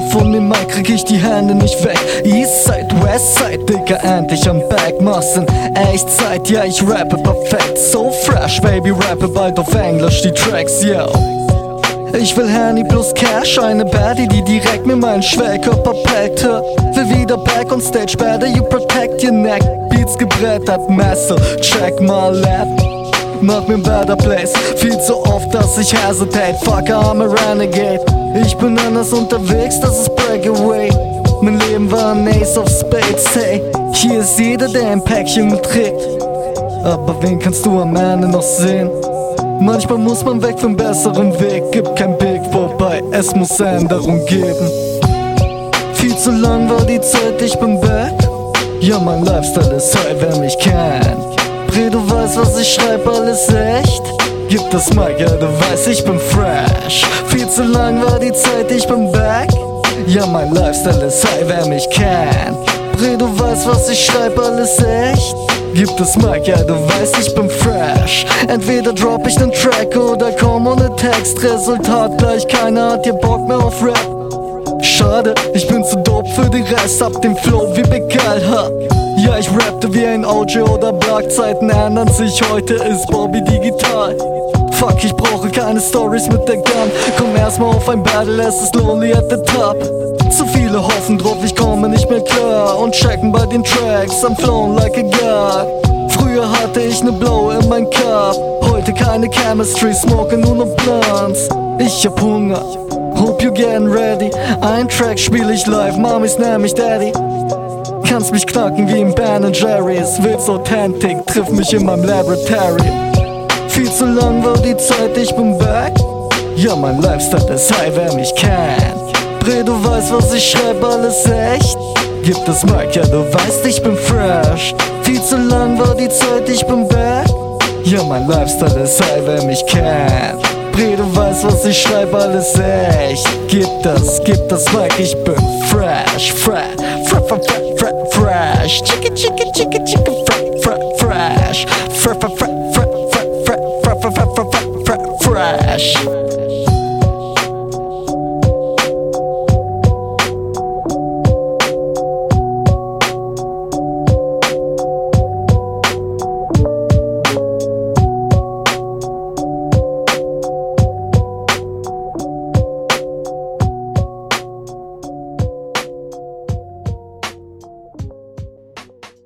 von dem Mic krieg ich die Hände nicht weg. Eastside, Westside, Digga, endlich am Back. Massen, Echtzeit, ja ich rappe perfekt. So fresh, Baby, rappe bald auf Englisch die Tracks, yo. Ich will Handy plus Cash, eine Baddie, die direkt mir meinen Schwellkörper packt. Will wieder back on stage, better you protect your neck. Beats gebrettert, Messer, check my lap. Mach mir better place, viel zu oft, dass ich hesitate. Fuck, I'm a renegade. Ich bin anders unterwegs, das ist Breakaway. Mein Leben war ein Ace of Spades, hey. Hier ist jeder, der ein Päckchen mitträgt. Aber wen kannst du am Ende noch sehen? Manchmal muss man weg vom besseren Weg. Gibt kein Weg vorbei, es muss Änderung geben. Viel zu lang war die Zeit, ich bin back. Ja, mein Lifestyle ist high, wer mich kennt. Bre, du weißt, was ich schreib, alles echt. Gib das Mic, ja, du weißt, ich bin fresh. Viel zu lang war die Zeit, ich bin back. Ja, mein Lifestyle ist high, wer mich kennt. Bre, du weißt, was ich schreib, alles echt. Gib das Mic, ja, du weißt, ich bin fresh. Entweder drop ich nen Track oder komm ohne Text. Resultat gleich, keiner hat hier Bock mehr auf Rap. Schade, ich bin zu dope für den Rest. Hab den Flow wie Big Al, ha. Ja, ich rappte wie ein OG oder Black. Zeiten ändern sich, heute ist Bobby digital. Fuck, ich brauche keine Stories mit der Gun. Komm erstmal auf ein Battle, es ist lonely at the top. Zu viele hoffen drauf, ich komme nicht mehr klar. Und checken bei den Tracks, I'm flown like a god. Früher hatte ich ne Blow in mein Cup. Heute keine Chemistry, smoke nur noch Blunts. Ich hab Hunger, hope you getting ready. Ein Track spiel ich live, Mamis nenn mich Daddy. Kannst mich knacken wie im Ben Jerry's. Will's authentic, triff mich in meinem Laboratory. Viel zu lang war die Zeit, ich bin back. Ja, mein Lifestyle ist high, wer mich kennt. Bre, du weißt, was ich schreib, alles echt. Gib das Mic, ja, du weißt, ich bin fresh. Viel zu lang war die Zeit, ich bin back. Ja, mein Lifestyle ist high, wer mich kennt. Bre, du weißt, was ich schreib, alles echt. Gib das Mic, ich bin fresh. Fresh. Chicken, fresh. Fresh.